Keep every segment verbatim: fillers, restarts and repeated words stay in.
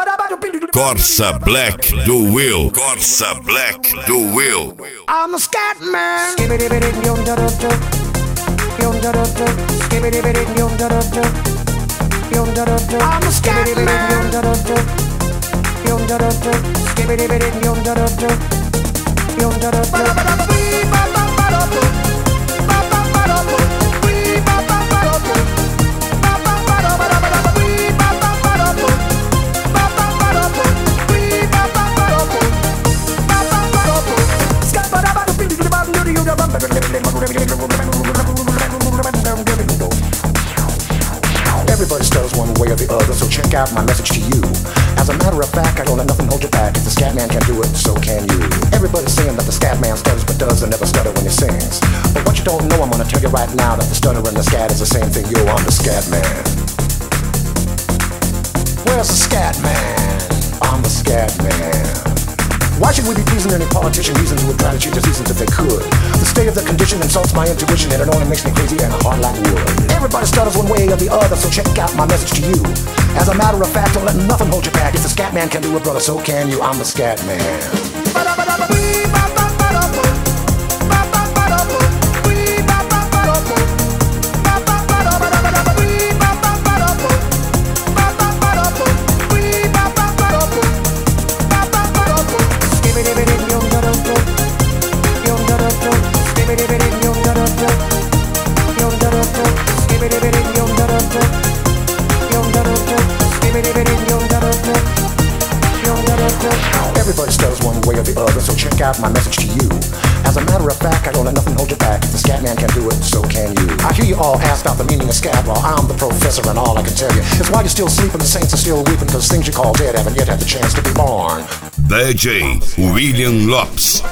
Corsa Black do Will. Corsa Black do Will. I'm a scat man. I'm a scat Everybody stutters one way or the other, so check out my message to you. As a matter of fact, I don't let nothing hold you back. If the scat man can do it, so can you. Everybody's saying that the scat man stutters but does and never stutter when he sings. But what you don't know, I'm gonna tell you right now that the stutter and the scat is the same thing. Yo, I'm the scat man. Where's the scat man? I'm the scat man. Why should we be pleasing any politician reasons who would try to change the seasons if they could? The state of the condition insults my intuition and it only makes me crazy and hard like wood. Everybody stutters one way or the other, so check out my message to you. As a matter of fact, don't let nothing hold you back. If the scat man can do it, brother, so can you. I'm the scat man. Everybody stutters one way or the other, so check out my message to you. As a matter of fact, I don't let nothing hold you back. If the scat man can do it, so can you. I hear you all ask about the meaning of scat. Well, I'm the professor and all I can tell you is why you're still sleeping, the saints are still weeping, cause things you call dead haven't yet had the chance to be born. D J William Lopes.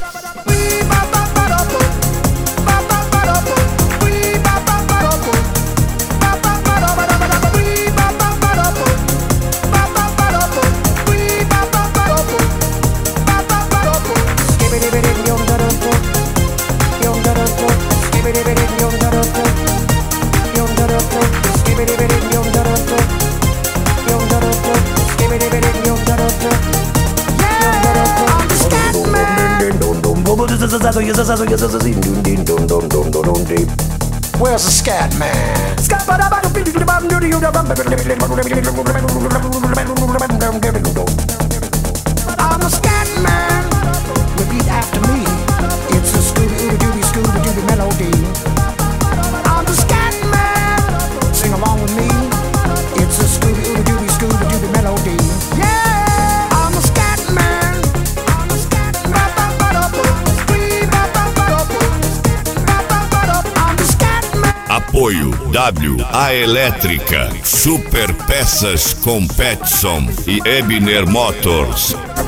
Where's the scat man? I'm a scat man. Repeat after me. It's a Scooby-Dooby, Scooby-Dooby melody. I'm the scat man. Sing along with me. It's a Scooby-Dooby, Scooby-Dooby melody. Yeah, I'm a scat man. I'm a scat man. I'm the scat man. Apoio W A Elétrica, Super Peças com Petson e Ebner Motors.